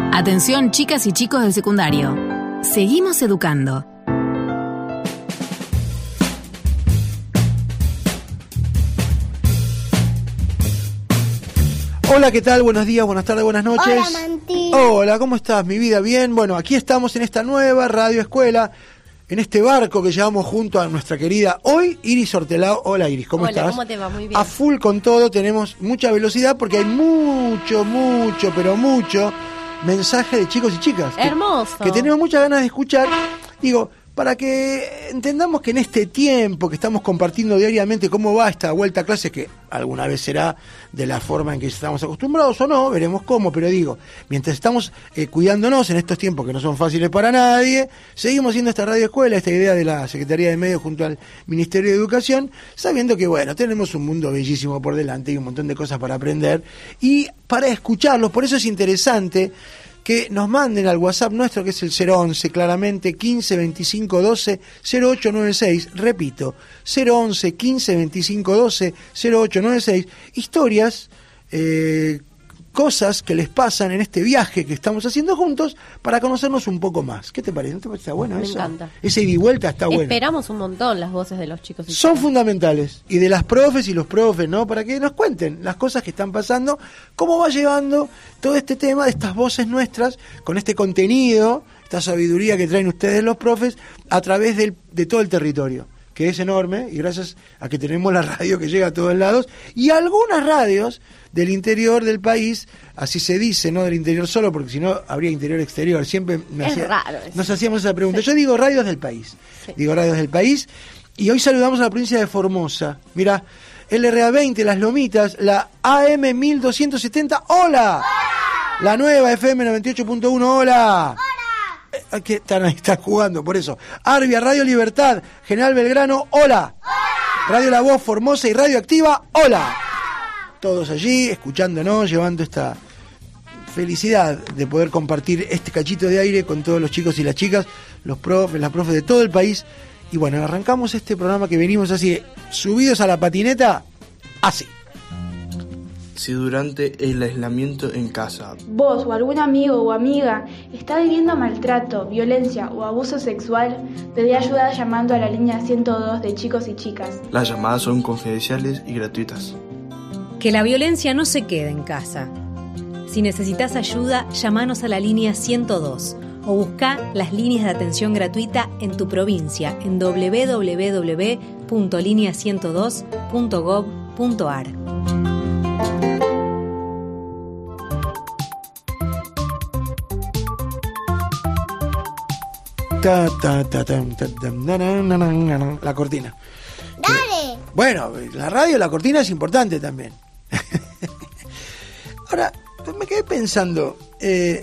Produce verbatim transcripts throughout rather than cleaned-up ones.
Atención, chicas y chicos del secundario. Seguimos educando. Hola, ¿qué tal? Buenos días, buenas tardes, buenas noches. Hola, Manti. Hola, ¿cómo estás, mi vida? Bien, bueno, aquí estamos en esta nueva radio escuela, en este barco que llevamos junto a nuestra querida hoy, Iris Hortelao. Hola, Iris, ¿cómo Hola, estás? ¿cómo te va? Muy bien. A full con todo, tenemos mucha velocidad porque hay mucho, mucho, pero mucho mensaje de chicos y chicas. que- Hermoso. Que tenemos muchas ganas de escuchar. Digo, para que entendamos que en este tiempo que estamos compartiendo diariamente cómo va esta vuelta a clases, que alguna vez será de la forma en que estamos acostumbrados o no, veremos cómo, pero digo, mientras estamos eh, cuidándonos en estos tiempos que no son fáciles para nadie, seguimos haciendo esta radio escuela, esta idea de la Secretaría de Medios junto al Ministerio de Educación, sabiendo que, bueno, tenemos un mundo bellísimo por delante y un montón de cosas para aprender y para escucharlos. Por eso es interesante que nos manden al WhatsApp nuestro, que es el cero once, claramente, quince veinticinco doce cero ocho noventa y seis, repito, cero once quince veinticinco doce cero ocho noventa y seis, historias, eh, cosas que les pasan en este viaje que estamos haciendo juntos para conocernos un poco más. ¿Qué te parece? ¿No te parece? ¿Está bueno Me eso? encanta. Ese ida y vuelta está bueno. Esperamos un montón las voces de los chicos y Son chicas. fundamentales, y de las profes y los profes, ¿no? Para que nos cuenten las cosas que están pasando, cómo va llevando todo este tema de estas voces nuestras, con este contenido, esta sabiduría que traen ustedes los profes, a través del, de todo el territorio, que es enorme, y gracias a que tenemos la radio que llega a todos lados, y algunas radios del interior del país, así se dice, no del interior solo, porque si no habría interior-exterior, siempre me Es hacía- raro eso. nos hacíamos esa pregunta. Sí. Yo digo radios del país, Sí. digo radios del país, y hoy saludamos a la provincia de Formosa. Mira, L R A veinte, Las Lomitas, la A M mil doscientos setenta, ¡hola! La nueva F M noventa y ocho punto uno, ¡hola! ¡Hola! Que están ahí, están jugando, por eso. Arbia, Radio Libertad, General Belgrano, ¡hola! Radio La Voz, Formosa y Radio Activa, ¡hola! Todos allí, escuchándonos, llevando esta felicidad de poder compartir este cachito de aire con todos los chicos y las chicas, los profes, las profes de todo el país. Y bueno, arrancamos este programa que venimos así, subidos a la patineta, así. Si durante el aislamiento en casa Vos o algún amigo o amiga está viviendo maltrato, violencia o abuso sexual, pedí ayuda llamando a la línea ciento dos de chicos y chicas. las llamadas son confidenciales y gratuitas. Que la violencia no se quede en casa. Si necesitas ayuda, llámanos a la línea ciento dos o busca las líneas de atención gratuita en tu provincia en doble u doble u doble u punto línea ciento dos punto gob punto ar. Ta, ta, ta, tam, ta, tam, na, na, na, na, na, na, la cortina. Dale. Bueno, la radio, la cortina es importante también. Ahora, me quedé pensando, eh,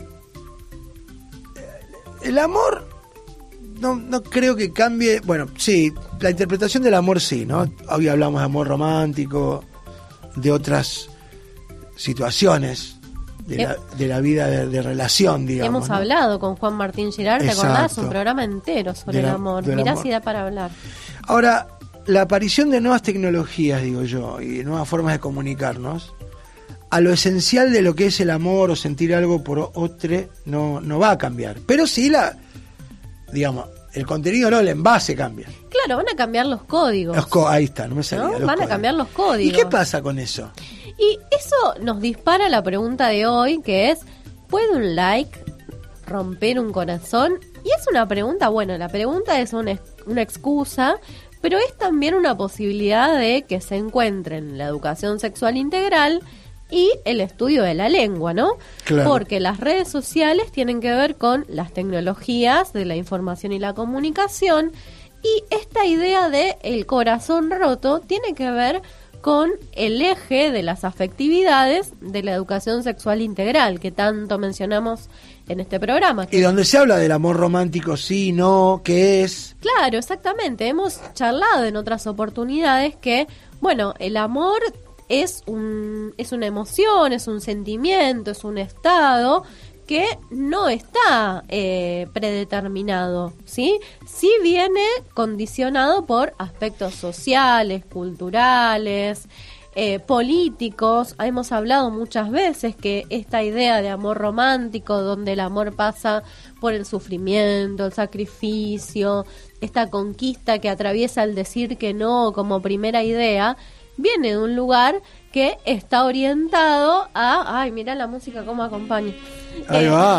el amor no, no creo que cambie. Bueno, sí, la interpretación del amor sí, ¿no? Hoy hablamos de amor romántico, de otras situaciones de, la, de la vida de, de relación, digamos. Hemos ¿no? hablado con Juan Martín Girard, ¿te Exacto. acordás? Un programa entero sobre De la- el amor. del Mirá amor. si da para hablar. Ahora, la aparición de nuevas tecnologías, digo yo, y de nuevas formas de comunicarnos, a lo esencial de lo que es el amor o sentir algo por otro no, no va a cambiar. Pero sí la, digamos, el contenido no, el envase cambia. Claro, van a cambiar los códigos. Los co- ahí está, no me salía. ¿no? los Van a códigos. cambiar los códigos. ¿Y qué pasa con eso? Y eso nos dispara la pregunta de hoy, que es, ¿puede un like romper un corazón? Y es una pregunta, bueno, la pregunta es una, una excusa, pero es también una posibilidad de que se encuentren la educación sexual integral y el estudio de la lengua, ¿no? Claro. Porque las redes sociales tienen que ver con las tecnologías de la información y la comunicación, y esta idea de el corazón roto tiene que ver con el eje de las afectividades de la educación sexual integral que tanto mencionamos en este programa. Y donde se habla del amor romántico, sí, no, qué es. Claro, exactamente. Hemos charlado en otras oportunidades que, bueno, el amor es un es una emoción, es un sentimiento, es un estado que no está eh, predeterminado, ¿sí? Sí viene condicionado por aspectos sociales, culturales, eh, políticos. Hemos hablado muchas veces que esta idea de amor romántico, donde el amor pasa por el sufrimiento, el sacrificio, esta conquista que atraviesa el decir que no como primera idea, viene de un lugar que está orientado a... Ay, mira la música cómo acompaña. Ahí Eh, va.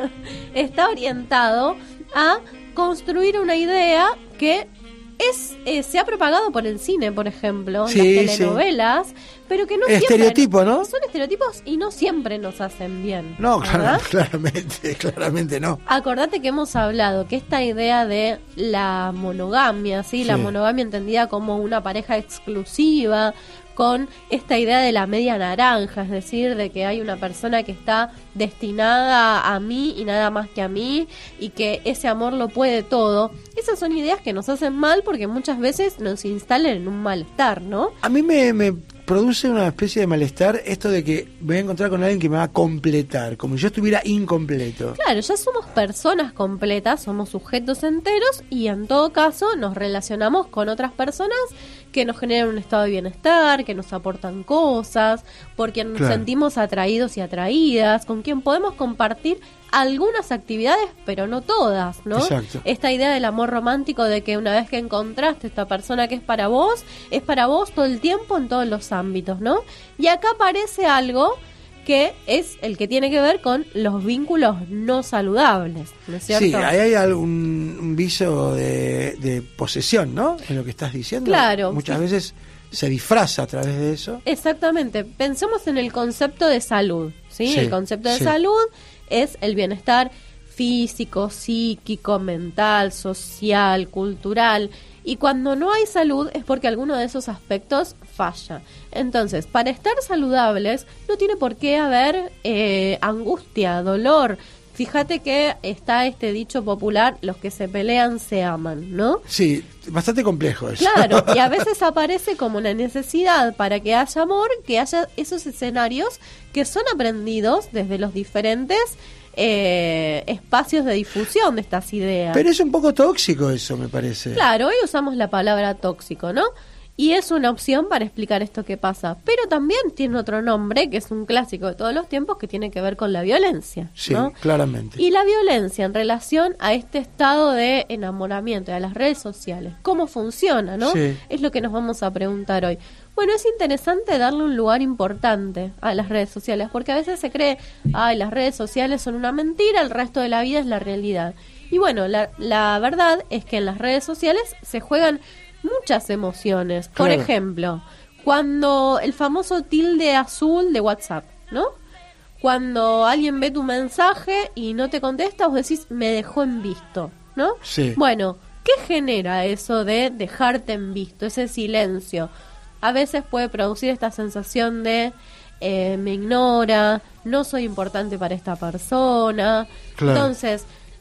está orientado a construir una idea que es eh, se ha propagado por el cine, por ejemplo, Sí, las telenovelas, pero que no Estereotipo, siempre... ¿no? Son estereotipos y no siempre nos hacen bien. No, ¿verdad? clar- claramente, claramente no. Acordate que hemos hablado que esta idea de la monogamia, ¿sí? La Sí. monogamia entendida como una pareja exclusiva, con esta idea de la media naranja, es decir, de que hay una persona que está destinada a mí y nada más que a mí, y que ese amor lo puede todo. Esas son ideas que nos hacen mal porque muchas veces nos instalan en un malestar, ¿no? A mí me, me produce una especie de malestar esto de que me voy a encontrar con alguien que me va a completar, como si yo estuviera incompleto. Claro, ya somos personas completas, somos sujetos enteros y en todo caso nos relacionamos con otras personas que nos generan un estado de bienestar, que nos aportan cosas, por quien nos Claro. sentimos atraídos y atraídas, con quien podemos compartir algunas actividades, pero no todas, ¿no? Exacto. Esta idea del amor romántico de que una vez que encontraste esta persona que es para vos, es para vos todo el tiempo en todos los ámbitos, ¿no? Y acá aparece algo que es el que tiene que ver con los vínculos no saludables, ¿no es cierto? Sí, ahí hay algún un viso de, de posesión, ¿no? En lo que estás diciendo. Claro. Muchas veces se disfraza a través de eso. Exactamente. Pensemos en el concepto de salud, ¿sí? Sí, El concepto de sí. salud es el bienestar físico, psíquico, mental, social, cultural. Y cuando no hay salud es porque alguno de esos aspectos falla. Entonces, para estar saludables no tiene por qué haber eh, angustia, dolor. Fíjate que está este dicho popular, los que se pelean se aman, ¿no? Sí, bastante complejo eso. Claro, y a veces aparece como una necesidad para que haya amor, que haya esos escenarios que son aprendidos desde los diferentes eh, espacios de difusión de estas ideas. Pero es un poco tóxico eso, me parece. Claro, hoy usamos la palabra tóxico, ¿no? Y es una opción para explicar esto que pasa. Pero también tiene otro nombre, que es un clásico de todos los tiempos, que tiene que ver con la violencia, Sí, ¿no? claramente. Y la violencia en relación a este estado de enamoramiento, a las redes sociales. ¿Cómo funciona, no? Sí. Es lo que nos vamos a preguntar hoy. Bueno, es interesante darle un lugar importante a las redes sociales, porque a veces se cree, ay, las redes sociales son una mentira, el resto de la vida es la realidad. Y bueno, la, la verdad es que en las redes sociales se juegan muchas emociones. Por Claro. ejemplo, cuando el famoso tilde azul de WhatsApp, ¿no? Cuando alguien ve tu mensaje y no te contesta, vos decís, me dejó en visto, ¿no? Sí. Bueno, ¿qué genera eso de dejarte en visto, ese silencio? A veces puede producir esta sensación de eh, me ignora, no soy importante para esta persona. Claro. Entonces,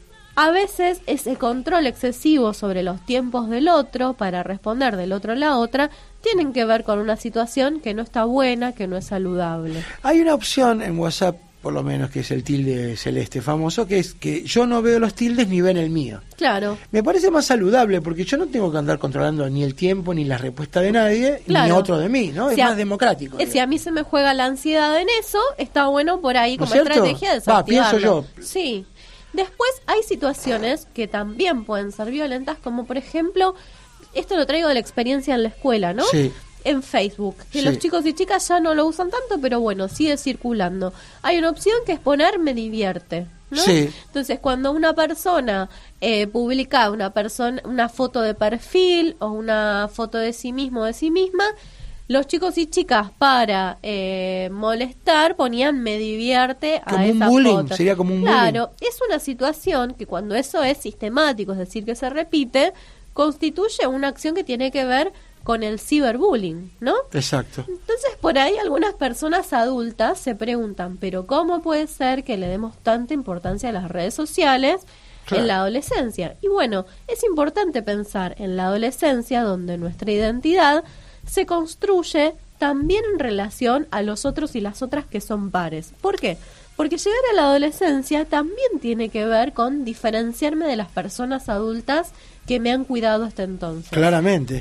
a veces ese control excesivo sobre los tiempos del otro para responder del otro a la otra tienen que ver con una situación que no está buena, que no es saludable. Hay una opción en WhatsApp, por lo menos, que es el tilde celeste famoso, que es que yo no veo los tildes ni ven el mío. Claro. Me parece más saludable porque yo no tengo que andar controlando ni el tiempo ni la respuesta de nadie, ni Claro. otro de mí, ¿no? Es Si a- más democrático. Eh, Si a mí se me juega la ansiedad en eso, está bueno por ahí ¿No como es cierto? estrategia de Va, pienso desactivarlo. yo. Sí. Después hay situaciones que también pueden ser violentas, como por ejemplo, esto lo traigo de la experiencia en la escuela, ¿no? Sí. En Facebook, que Sí. los chicos y chicas ya no lo usan tanto, pero bueno, sigue circulando. Hay una opción que es poner me divierte, ¿no? Sí. Entonces, cuando una persona eh, publica una persona una foto de perfil o una foto de sí mismo o de sí misma, los chicos y chicas para eh, molestar ponían me divierte a Como un esa bullying, foto. sería como un Claro, es una situación que cuando eso es sistemático, es decir, que se repite, constituye una acción que tiene que ver con el ciberbullying, ¿no? Exacto. Entonces, por ahí algunas personas adultas se preguntan, pero ¿cómo puede ser que le demos tanta importancia a las redes sociales Claro. en la adolescencia? Y bueno, es importante pensar en la adolescencia donde nuestra identidad se construye también en relación a los otros y las otras que son pares. ¿Por qué? Porque llegar a la adolescencia también tiene que ver con diferenciarme de las personas adultas que me han cuidado hasta entonces. Claramente.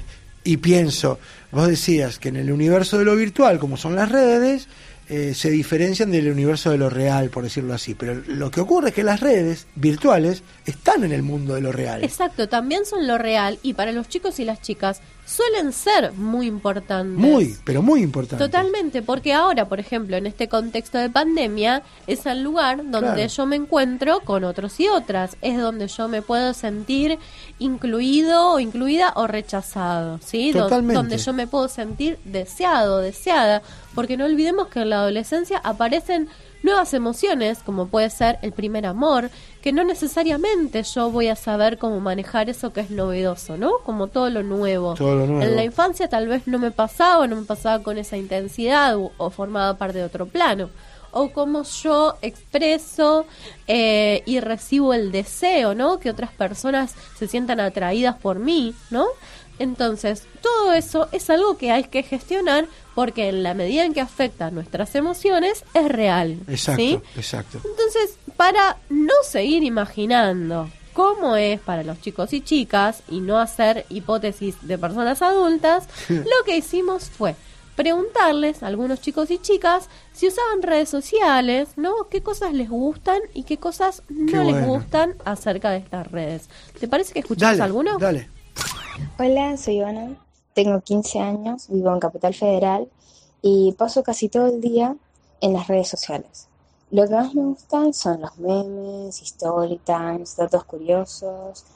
Y pienso, vos decías que en el universo de lo virtual, como son las redes, eh, se diferencian del universo de lo real, por decirlo así. Pero lo que ocurre es que las redes virtuales están en el mundo de lo real. Exacto, también son lo real y para los chicos y las chicas suelen ser muy importantes. Muy, pero muy importantes. Totalmente, porque ahora, por ejemplo, en este contexto de pandemia, es el lugar donde Claro. yo me encuentro con otros y otras. Es donde yo me puedo sentir incluido o incluida o rechazado, ¿sí? Do- Totalmente. Donde yo me puedo sentir deseado, deseada. Porque no olvidemos que en la adolescencia aparecen nuevas emociones, como puede ser el primer amor, que no necesariamente yo voy a saber cómo manejar eso que es novedoso, ¿no? Como todo lo nuevo. Todo lo nuevo. En la infancia tal vez no me pasaba, no me pasaba con esa intensidad o, o formaba parte de otro plano. O cómo yo expreso eh, y recibo el deseo, ¿no? Que otras personas se sientan atraídas por mí, ¿no? Entonces, todo eso es algo que hay que gestionar porque en la medida en que afecta nuestras emociones es real. Exacto, ¿sí? exacto. Entonces, para no seguir imaginando cómo es para los chicos y chicas y no hacer hipótesis de personas adultas, lo que hicimos fue preguntarles a algunos chicos y chicas si usaban redes sociales, ¿no? Qué cosas les gustan y qué cosas no Qué les bueno. gustan acerca de estas redes. ¿Te parece que escuchamos Dale, alguno? dale. Hola, soy Ivana, tengo quince años, vivo en Capital Federal y paso casi todo el día en las redes sociales. Lo que más me gustan son los memes, story times, datos curiosos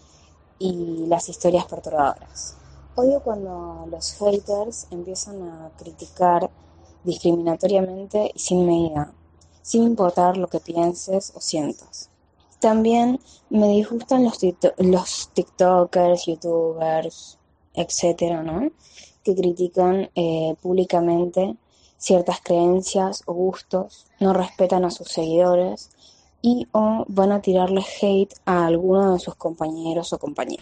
y las historias perturbadoras. Odio cuando los haters empiezan a criticar discriminatoriamente y sin medida, sin importar lo que pienses o sientas. También me disgustan los, tikto- los tiktokers, youtubers, etcétera, ¿no? Que critican eh, públicamente ciertas creencias o gustos, no respetan a sus seguidores y o van a tirarle hate a alguno de sus compañeros o compañeras.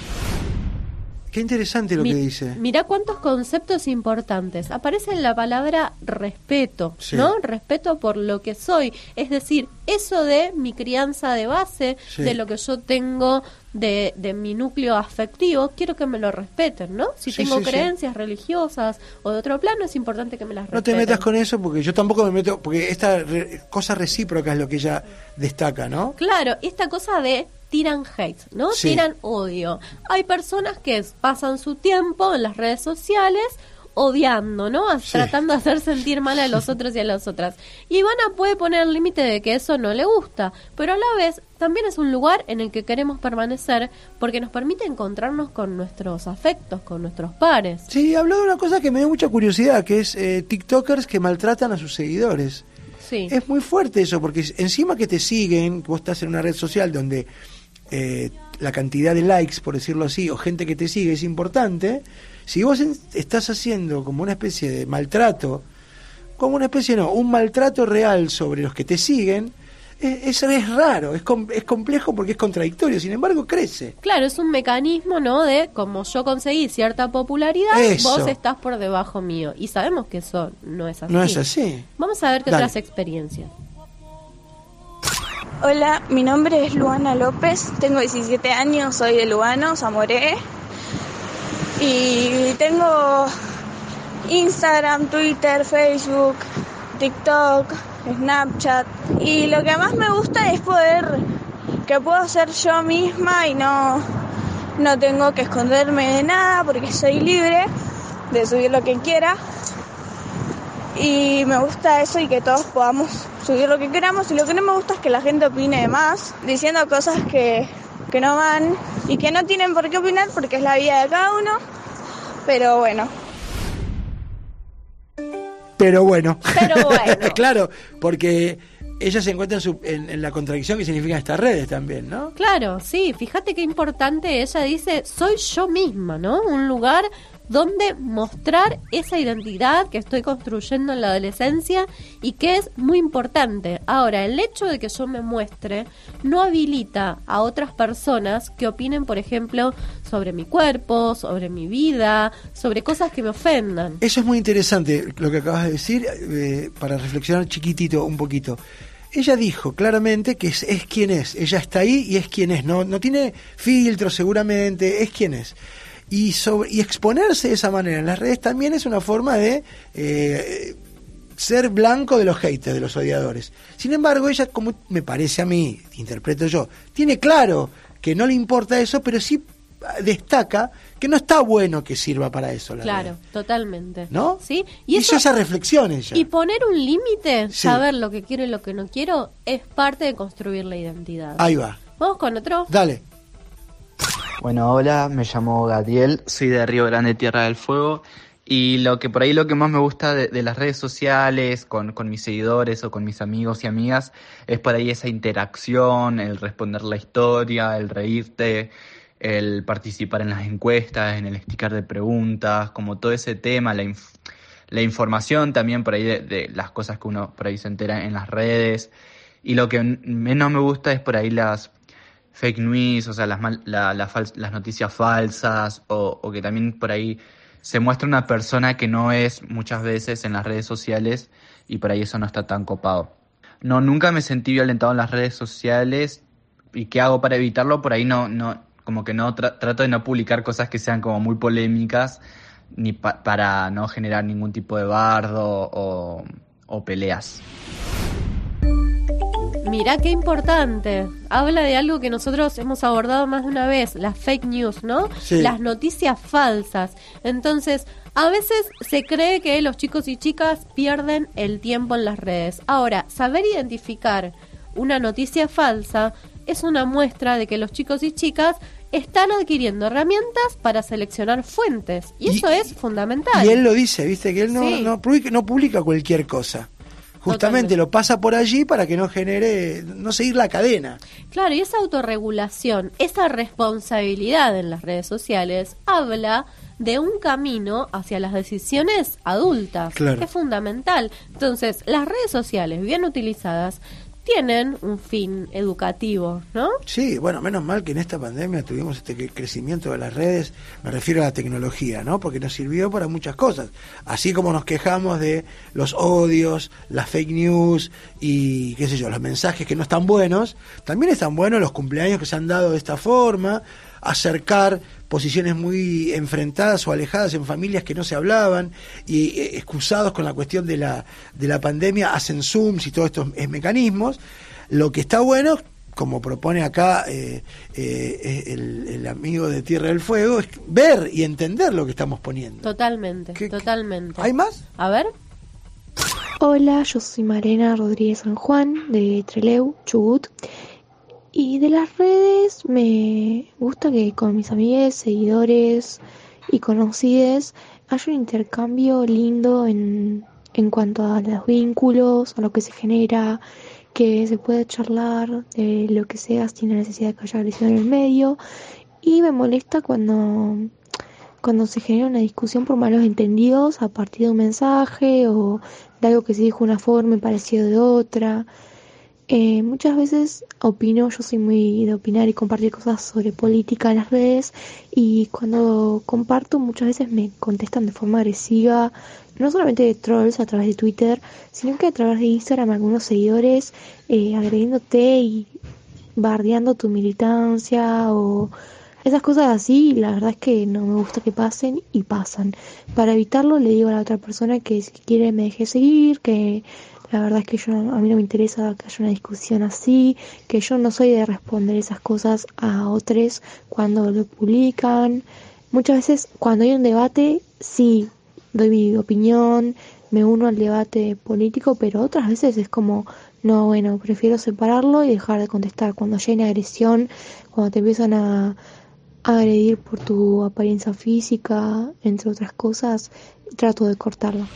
Qué interesante lo Mi- que dice. Mirá cuántos conceptos importantes. Aparece en la palabra respeto, Sí. ¿no? Respeto por lo que soy. Es decir, eso de mi crianza de base, Sí. de lo que yo tengo de, de mi núcleo afectivo, quiero que me lo respeten, ¿no? Si Sí, tengo sí, sí. creencias religiosas o de otro plano, es importante que me las No te respeten. metas con eso porque yo tampoco me meto, porque esta re- cosa recíproca es lo que ella destaca, ¿no? Claro, esta cosa de tiran hate, ¿no? Sí. Tiran odio. Hay personas que pasan su tiempo en las redes sociales odiando, ¿no? Sí. Tratando de hacer sentir mal a los otros y a las otras. Y Ivana puede poner el límite de que eso no le gusta, pero a la vez también es un lugar en el que queremos permanecer porque nos permite encontrarnos con nuestros afectos, con nuestros pares. Sí, habló de una cosa que me dio mucha curiosidad, que es eh, tiktokers que maltratan a sus seguidores. Sí. Es muy fuerte eso, porque encima que te siguen, vos estás en una red social donde eh, la cantidad de likes, por decirlo así, o gente que te sigue es importante, si vos en- estás haciendo como una especie de maltrato, como una especie, no, un maltrato real sobre los que te siguen, es, es, es raro, es, com- es complejo porque es contradictorio, sin embargo crece. Claro, es un mecanismo, ¿no? De como yo conseguí cierta popularidad, Eso. vos estás por debajo mío. Y sabemos que eso no es así. No es así. Vamos a ver qué Dale. otras experiencias. Hola, mi nombre es Luana López, tengo diecisiete años, soy de Lugano, Zamoré. Y tengo Instagram, Twitter, Facebook, TikTok, Snapchat. Y lo que más me gusta es poder, que puedo ser yo misma y no, no tengo que esconderme de nada porque soy libre de subir lo que quiera. Y me gusta eso y que todos podamos subir lo que queramos. Y lo que no me gusta es que la gente opine de más, diciendo cosas que, que no van y que no tienen por qué opinar porque es la vida de cada uno. Pero bueno. Pero bueno. Pero bueno. Claro, porque ella se encuentra en, su- en- en la contradicción que significan estas redes también, ¿no? Claro, sí, fíjate qué importante, ella dice, soy yo misma, ¿no? Un lugar donde mostrar esa identidad que estoy construyendo en la adolescencia y que es muy importante. Ahora, el hecho de que yo me muestre no habilita a otras personas que opinen, por ejemplo, sobre mi cuerpo, sobre mi vida, sobre cosas que me ofendan. Eso es muy interesante lo que acabas de decir, eh, para reflexionar chiquitito un poquito. Ella dijo claramente que es, es quien es, ella está ahí y es quien es, no, no tiene filtro seguramente, es quien es. Y, sobre, y exponerse de esa manera en las redes también es una forma de eh, ser blanco de los haters, de los odiadores. Sin embargo, ella, como me parece a mí, interpreto yo, tiene claro que no le importa eso, pero sí destaca que no está bueno que sirva para eso la Claro, red. Totalmente. ¿No? ¿Sí? Y hizo esa reflexión ella. Y poner un límite, Sí. saber lo que quiero y lo que no quiero, es parte de construir la identidad. Ahí va. Vamos con otro. Dale. Bueno, hola, me llamo Gadiel, soy de Río Grande, Tierra del Fuego, y lo que por ahí lo que más me gusta de, de las redes sociales con, con mis seguidores o con mis amigos y amigas es por ahí esa interacción, el responder la historia, el reírte, el participar en las encuestas, en el sticker de preguntas, como todo ese tema, la, inf- la información también por ahí de, de las cosas que uno por ahí se entera en las redes. Y lo que menos me gusta es por ahí las fake news, o sea, las, mal, la, la fal- las noticias falsas, o, o que también por ahí se muestra una persona que no es muchas veces en las redes sociales y por ahí eso no está tan copado. No, nunca me sentí violentado en las redes sociales. ¿Y qué hago para evitarlo? Por ahí no... no como que no tra- trato de no publicar cosas que sean como muy polémicas, ni pa- para no generar ningún tipo de bardo o, o peleas. Mirá qué importante. Habla de algo que nosotros hemos abordado más de una vez, las fake news, ¿no? Sí. Las noticias falsas. Entonces, a veces se cree que los chicos y chicas pierden el tiempo en las redes. Ahora, saber identificar una noticia falsa es una muestra de que los chicos y chicas están adquiriendo herramientas para seleccionar fuentes. Y, Y- eso es fundamental. Y él lo dice, ¿viste? Que él no, Sí. no, publica, no publica cualquier cosa. Justamente Totalmente. lo pasa por allí para que no genere, no seguir la cadena. Claro, y esa autorregulación, esa responsabilidad en las redes sociales habla de un camino hacia las decisiones adultas, Claro. que es fundamental. Entonces, las redes sociales bien utilizadas tienen un fin educativo, ¿no? Sí, bueno, menos mal que en esta pandemia tuvimos este cre- crecimiento de las redes, me refiero a la tecnología, ¿no? Porque nos sirvió para muchas cosas. Así como nos quejamos de los odios, las fake news y, qué sé yo, los mensajes que no están buenos, también están buenos los cumpleaños que se han dado de esta forma, acercar posiciones muy enfrentadas o alejadas en familias que no se hablaban y eh, excusados con la cuestión de la, de la pandemia, hacen Zooms y todos estos eh, mecanismos. Lo que está bueno, como propone acá eh, eh, el, el amigo de Tierra del Fuego, es ver y entender lo que estamos poniendo. Totalmente, ¿Qué- totalmente. ¿Hay más? A ver. Hola, yo soy Marena Rodríguez San Juan de Trelew, Chubut. Y de las redes me gusta que con mis amigues, seguidores y conocidos haya un intercambio lindo en, en cuanto a los vínculos, a lo que se genera, que se pueda charlar de lo que sea sin la necesidad de que haya agresión en el medio. Y me molesta cuando, cuando se genera una discusión por malos entendidos a partir de un mensaje o de algo que se dijo de una forma y pareció de otra. Eh, muchas veces opino, yo soy muy de opinar y compartir cosas sobre política en las redes, y cuando comparto muchas veces me contestan de forma agresiva, no solamente de trolls a través de Twitter, sino que a través de Instagram algunos seguidores eh, agrediéndote y bardeando tu militancia o esas cosas así. La verdad es que no me gusta que pasen y pasan. Para evitarlo le digo a la otra persona que si quiere me deje seguir, que la verdad es que yo a mí no me interesa que haya una discusión así, que yo no soy de responder esas cosas a otros cuando lo publican. Muchas veces cuando hay un debate sí doy mi opinión, me uno al debate político, pero otras veces es como, no, bueno, prefiero separarlo y dejar de contestar. Cuando ya hay una agresión, cuando te empiezan a agredir por tu apariencia física, entre otras cosas, trato de cortarla.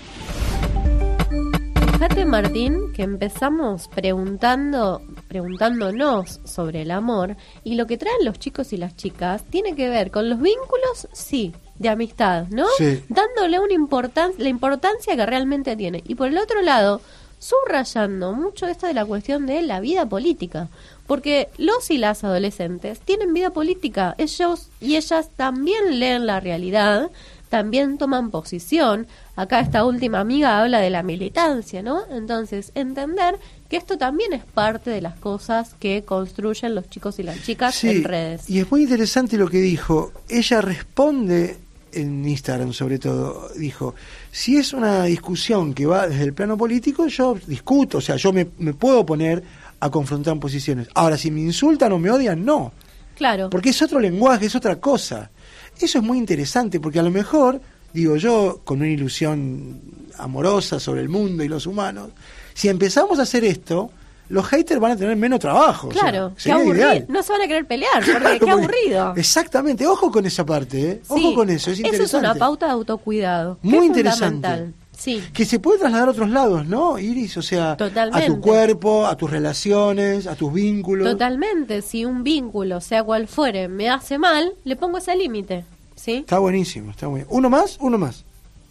Fíjate, Martín, que empezamos preguntando, preguntándonos sobre el amor, y lo que traen los chicos y las chicas tiene que ver con los vínculos, sí, de amistad, ¿no? Sí. Dándole una importan- la importancia que realmente tiene. Y por el otro lado, subrayando mucho esto de la cuestión de la vida política, porque los y las adolescentes tienen vida política, ellos y ellas también leen la realidad, también toman posición. Acá esta última amiga habla de la militancia, ¿no? Entonces, entender que esto también es parte de las cosas que construyen los chicos y las chicas Sí, en redes. y es muy interesante lo que dijo. Ella responde en Instagram, sobre todo, dijo, si es una discusión que va desde el plano político, yo discuto, o sea, yo me, me puedo poner a confrontar posiciones. Ahora, si me insultan o me odian, no. Claro. Porque es otro lenguaje, es otra cosa. Eso es muy interesante, porque a lo mejor, digo yo, con una ilusión amorosa sobre el mundo y los humanos, si empezamos a hacer esto, los haters van a tener menos trabajo. Claro, o qué sea, sería aburrido. ideal. No se van a querer pelear, porque Claro, qué porque- aburrido. Exactamente, ojo con esa parte, ¿eh? Ojo Sí, con eso, es interesante. Eso es una pauta de autocuidado. que Muy es interesante. fundamental. Sí. Que se puede trasladar a otros lados, ¿no, Iris? O sea, Totalmente. a tu cuerpo, a tus relaciones, a tus vínculos. Totalmente, si un vínculo, sea cual fuere, me hace mal, le pongo ese límite, ¿sí? Está buenísimo, está muy bien. ¿Uno más? Uno más.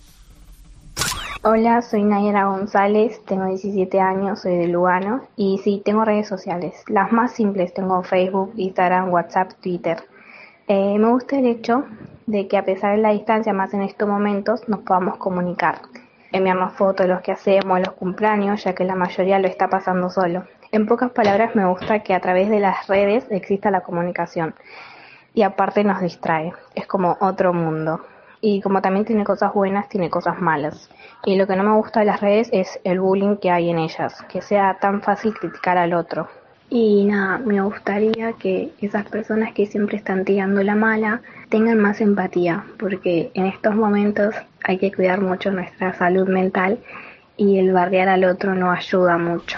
Hola, soy Nayara González, tengo diecisiete años, soy de Lugano y sí, tengo redes sociales. Las más simples, tengo Facebook, Instagram, WhatsApp, Twitter. Eh, me gusta el hecho de que a pesar de la distancia, más en estos momentos, nos podamos comunicar. Enviarnos fotos de los que hacemos, los cumpleaños, ya que la mayoría lo está pasando solo. En pocas palabras, me gusta que a través de las redes exista la comunicación. Y aparte nos distrae, es como otro mundo. Y como también tiene cosas buenas, tiene cosas malas. Y lo que no me gusta de las redes es el bullying que hay en ellas, que sea tan fácil criticar al otro. Y nada, me gustaría que esas personas que siempre están tirando la mala tengan más empatía, porque en estos momentos hay que cuidar mucho nuestra salud mental y el bardear al otro no ayuda mucho.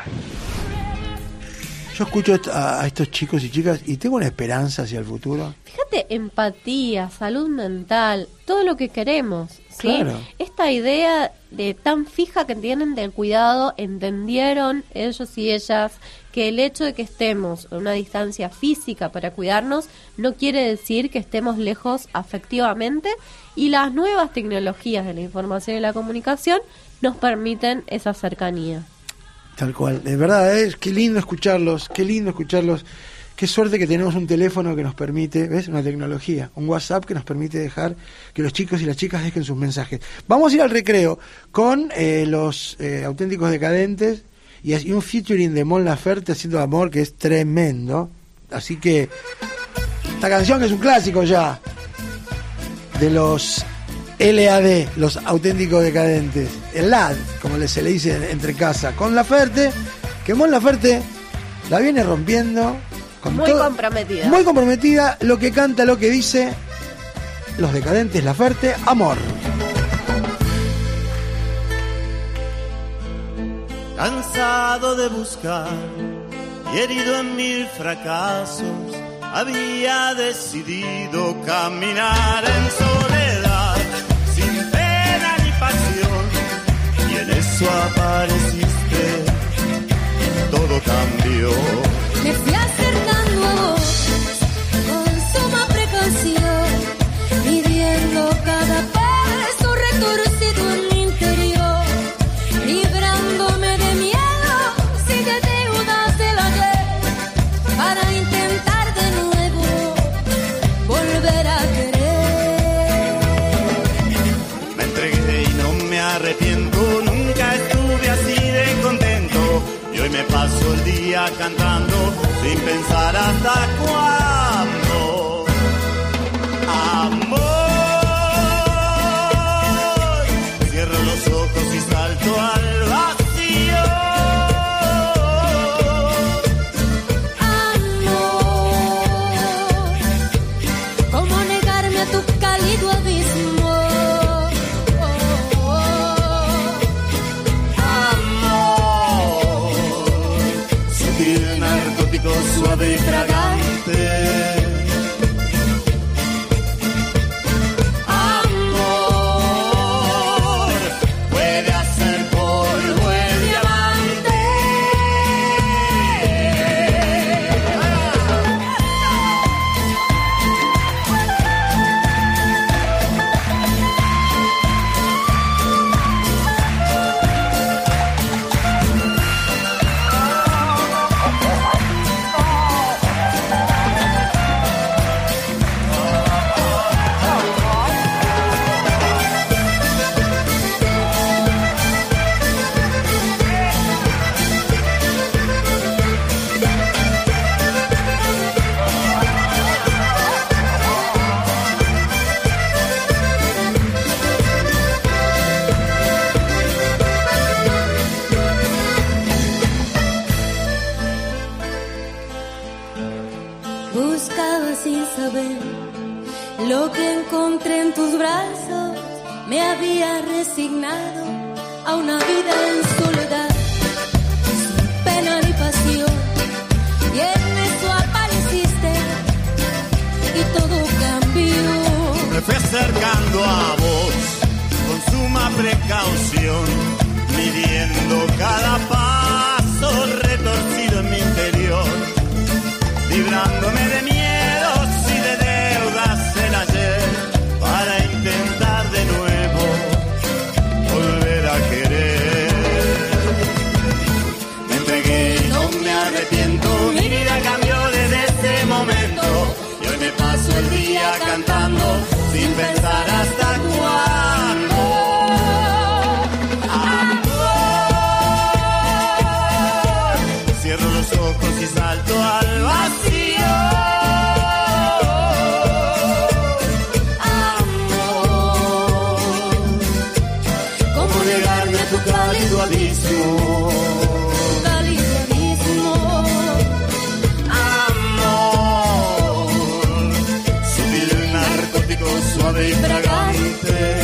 Yo escucho a, a estos chicos y chicas y tengo una esperanza hacia el futuro. Fíjate, empatía, salud mental, todo lo que queremos, ¿sí? Claro. Esta idea de tan fija que tienen del cuidado, entendieron ellos y ellas que el hecho de que estemos a una distancia física para cuidarnos no quiere decir que estemos lejos afectivamente, y las nuevas tecnologías de la información y la comunicación nos permiten esa cercanía. Tal cual, de verdad, es qué lindo escucharlos, qué lindo escucharlos. Qué suerte que tenemos un teléfono que nos permite, ¿ves? Una tecnología, un WhatsApp que nos permite dejar que los chicos y las chicas dejen sus mensajes. Vamos a ir al recreo con eh, los eh, auténticos decadentes y, y un featuring de Mon Laferte haciendo amor que es tremendo. Así que esta canción es un clásico ya de los L A D, los auténticos decadentes, el L A D, como se le dice entre casa, con Laferte, que Mon Laferte la viene rompiendo. Con Muy todo, comprometida. Muy comprometida, lo que canta, lo que dice, los decadentes, Laferte, amor. Cansado de buscar y herido en mil fracasos, había decidido caminar en soledad, sin pena ni pasión, y en eso apareciste, todo cambió. Me fui acercando a vos con suma precaución, midiendo cada paso retorcido en mi interior, librándome de miedo, sin deudas del ayer, para intentar de nuevo volver a querer. Me entregué y no me arrepiento, nunca estuve así de contento, y hoy me paso el día cantando sin pensar hasta cuándo. Amor, cierro los ojos y salto al vacío. Amor, ¿cómo negarme a tu cálido abismo? Sutil, narcótico, suave y fragante. Amor, puede hacer polvo el diamante. Buscaba sin saber lo que encontré en tus brazos. Me había resignado a una vida en soledad, sin pena ni pasión. Y en eso apareciste y todo cambió. Me fui acercando a vos con suma precaución, midiendo cada paso retorcido en mi interior, librándome de miedos y de deudas del ayer, para intentar de nuevo volver a querer. Me entregué y no me arrepiento, mi vida cambió desde ese momento, y hoy me paso el día cantando sin pensar hasta cuándo. Cierro los ojos y salto al vacío. Amor, ¿cómo negarme a tu cálido abismo? Cálido abismo. Amor, sutil narcótico, suave y fragante.